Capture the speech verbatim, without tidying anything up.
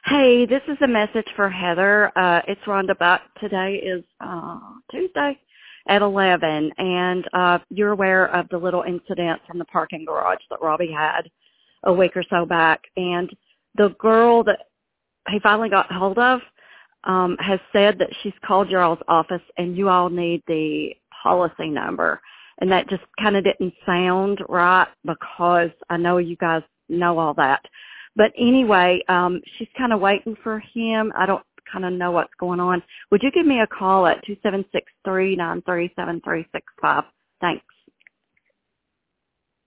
Hey, this is a message for Heather. Uh, it's Rhonda Buck. Today is uh, Tuesday at eleven, and uh, you're aware of the little incident from the parking garage that Robbie had a week or so back. And the girl that he finally got hold of um, has said that she's called your all's office and you all need the policy number. And that just kind of didn't sound right because I know you guys know all that. But anyway, um, she's kind of waiting for him. I don't kind of know what's going on. Would you give me a call at two seven six, three nine three, seven three six five? Thanks.